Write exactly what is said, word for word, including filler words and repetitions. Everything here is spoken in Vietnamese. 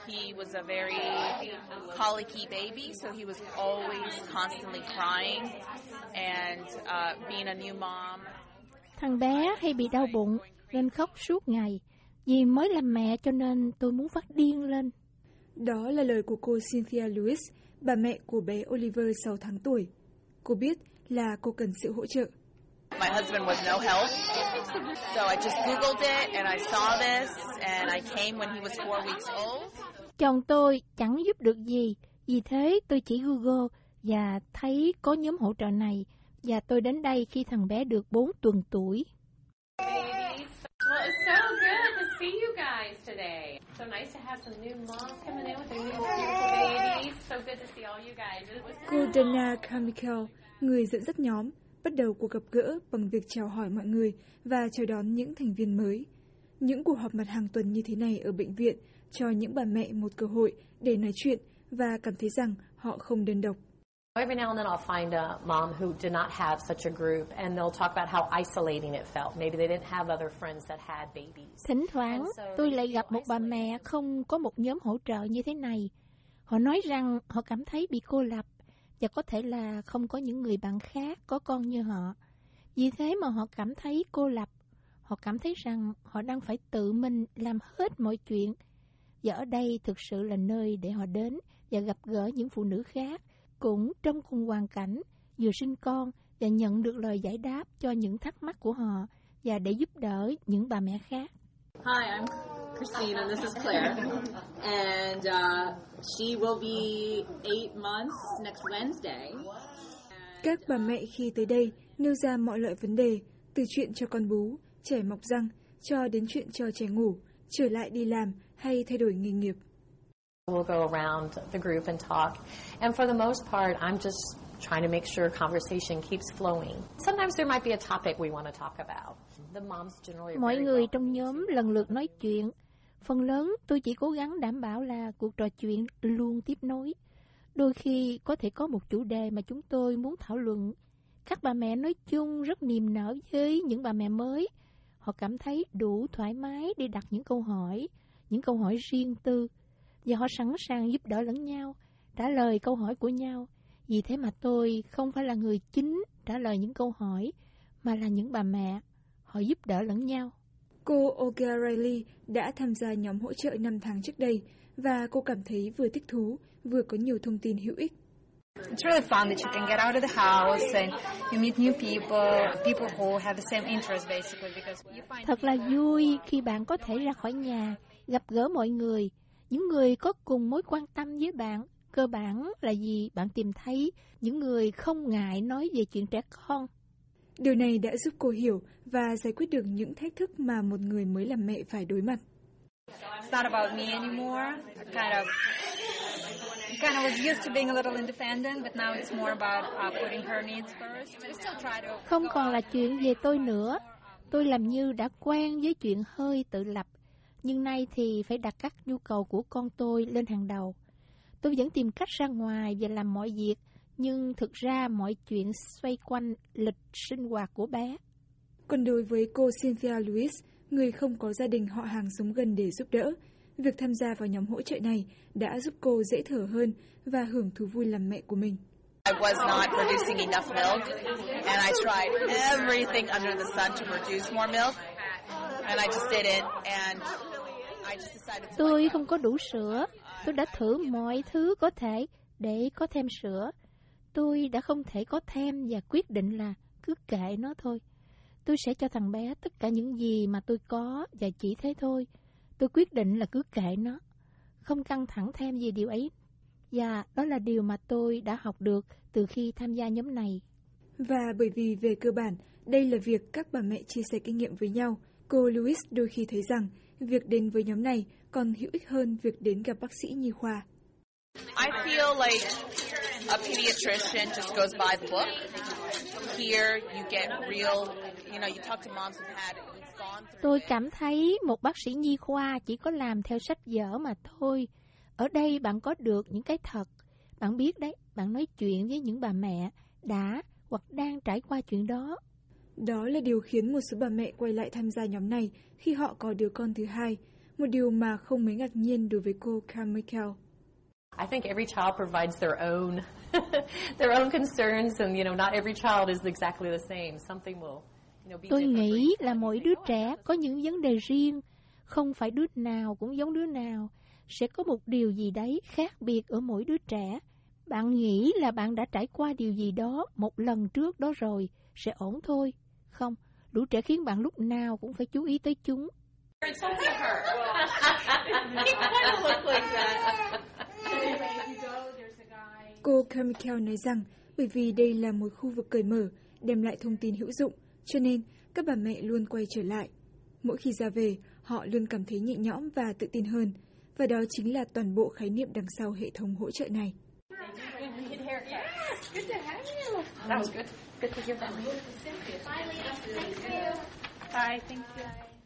He was a very colicky baby, so he was always constantly crying, and uh, being a new mom. Thằng bé hay bị đau bụng nên khóc suốt ngày. Vì mới làm mẹ cho nên tôi muốn phát điên lên. Đó là lời của cô Cynthia Lewis, bà mẹ của bé Oliver sáu tháng tuổi. Cô biết là cô cần sự hỗ trợ. My husband was no help, so I just Googled it and I saw this and I came when he was four weeks old. Chồng tôi chẳng giúp được gì, vì thế tôi chỉ Google và thấy có nhóm hỗ trợ này và tôi đến đây khi thằng bé được bốn tuần tuổi. Well, it's so good to see you guys today. So nice to have some new moms coming in with their new beautiful babies. So good to see all you guys. Cô Dana Carmichael, người dẫn dắt nhóm, bắt đầu cuộc gặp gỡ bằng việc chào hỏi mọi người và chào đón những thành viên mới. Những cuộc họp mặt hàng tuần như thế này ở bệnh viện cho những bà mẹ một cơ hội để nói chuyện và cảm thấy rằng họ không đơn độc. Every now and then I'll find a mom who did not have such a group and they'll talk about how isolating it felt. Maybe they didn't have other friends that had babies. Thỉnh thoảng tôi lại gặp một bà mẹ không có một nhóm hỗ trợ như thế này. Họ nói rằng họ cảm thấy bị cô lập và có thể là không có những người bạn khác có con như họ. Vì thế mà họ cảm thấy cô lập. Họ cảm thấy rằng họ đang phải tự mình làm hết mọi chuyện. Và ở đây thực sự là nơi để họ đến và gặp gỡ những phụ nữ khác cũng trong cùng hoàn cảnh, vừa sinh con và nhận được lời giải đáp cho những thắc mắc của họ và để giúp đỡ những bà mẹ khác. Hi, I'm Christine and this is Claire. And uh, she will be eight months next Wednesday. Các bà mẹ khi tới đây nêu ra mọi loại vấn đề, từ chuyện cho con bú, trẻ mọc răng, cho đến chuyện cho trẻ ngủ, trở lại đi làm hay thay đổi nghề nghiệp. We'll go around the group and talk. And for the most part, I'm just trying to make sure conversation keeps flowing. Sometimes there might be a topic we want to talk about. The moms generally are Mọi very người welcome. trong nhóm lần lượt nói chuyện. Phần lớn tôi chỉ cố gắng đảm bảo là cuộc trò chuyện luôn tiếp nối. Đôi khi có thể có một chủ đề mà chúng tôi muốn thảo luận. Các bà mẹ nói chung rất niềm nở với những bà mẹ mới. Họ cảm thấy đủ thoải mái để đặt những câu hỏi, những câu hỏi riêng tư. Và họ sẵn sàng giúp đỡ lẫn nhau, trả lời câu hỏi của nhau. Vì thế mà tôi không phải là người chính trả lời những câu hỏi, mà là những bà mẹ. Họ giúp đỡ lẫn nhau. Cô Olga Riley đã tham gia nhóm hỗ trợ năm tháng trước đây và cô cảm thấy vừa thích thú, vừa có nhiều thông tin hữu ích. It's really fun that you can get out of the house and you meet new people, people who have the same interests basically because you find Thật là vui khi bạn có thể ra khỏi nhà, gặp gỡ mọi người, những người có cùng mối quan tâm với bạn. Cơ bản là gì bạn tìm thấy những người không ngại nói về chuyện trẻ con. Điều này đã giúp cô hiểu và giải quyết được những thách thức mà một người mới làm mẹ phải đối mặt. it's not about me anymore. I kind of kind of was used to being a little independent, but now it's more about uh, putting her needs first. I still try to. Không còn là chuyện về tôi nữa. Tôi làm như đã quen với chuyện hơi tự lập. Nhưng nay thì phải đặt các nhu cầu của con tôi lên hàng đầu. Tôi vẫn tìm cách ra ngoài và làm mọi việc, nhưng thực ra mọi chuyện xoay quanh lịch sinh hoạt của bé. Còn đối với cô Cynthia Lewis, người không có gia đình họ hàng sống gần để giúp đỡ, việc tham gia vào nhóm hỗ trợ này đã giúp cô dễ thở hơn và hưởng thú vui làm mẹ của mình. I was not producing enough milk, and I tried everything under the sun to produce more milk, and I just didn't, and I just decided to... Tôi không có đủ sữa. Tôi đã thử mọi thứ có thể để có thêm sữa. Tôi đã không thể có thêm và quyết định là cứ kệ nó thôi. Tôi sẽ cho thằng bé tất cả những gì mà tôi có và chỉ thế thôi. Tôi quyết định là cứ kệ nó, không căng thẳng thêm về điều ấy. Và đó là điều mà tôi đã học được từ khi tham gia nhóm này. Và bởi vì về cơ bản, đây là việc các bà mẹ chia sẻ kinh nghiệm với nhau, cô Lewis đôi khi thấy rằng việc đến với nhóm này còn hữu ích hơn việc đến gặp bác sĩ nhi khoa. I feel like a pediatrician just goes by the book. Here you get real, you know, you talk to moms who've had, who've gone through. Tôi cảm thấy một bác sĩ nhi khoa chỉ có làm theo sách vở mà thôi. Ở đây bạn có được những cái thật. Bạn biết đấy, bạn nói chuyện với những bà mẹ đã hoặc đang trải qua chuyện đó. Đó là điều khiến một số bà mẹ quay lại tham gia nhóm này khi họ có đứa con thứ hai. một điều mà không mấy ngạc nhiên đối với cô Carmichael. I think every child provides their own their own concerns, and you know, not every child is exactly the same. Something will, you know, be Tôi different for nghĩ each là child. mỗi đứa trẻ có những vấn đề riêng, không phải đứa nào cũng giống đứa nào, sẽ có một điều gì đấy khác biệt ở mỗi đứa trẻ. Bạn nghĩ là bạn đã trải qua điều gì đó một lần trước đó rồi, sẽ ổn thôi. Không, lũ trẻ khiến bạn lúc nào cũng phải chú ý tới chúng. Cô Carmichael nói rằng bởi vì đây là một khu vực cởi mở, đem lại thông tin hữu dụng, cho nên các bà mẹ luôn quay trở lại. Mỗi khi ra về, họ luôn cảm thấy nhẹ nhõm và tự tin hơn, và đó chính là toàn bộ khái niệm đằng sau hệ thống hỗ trợ này. That was good. Good to hear that. Bye, thank you.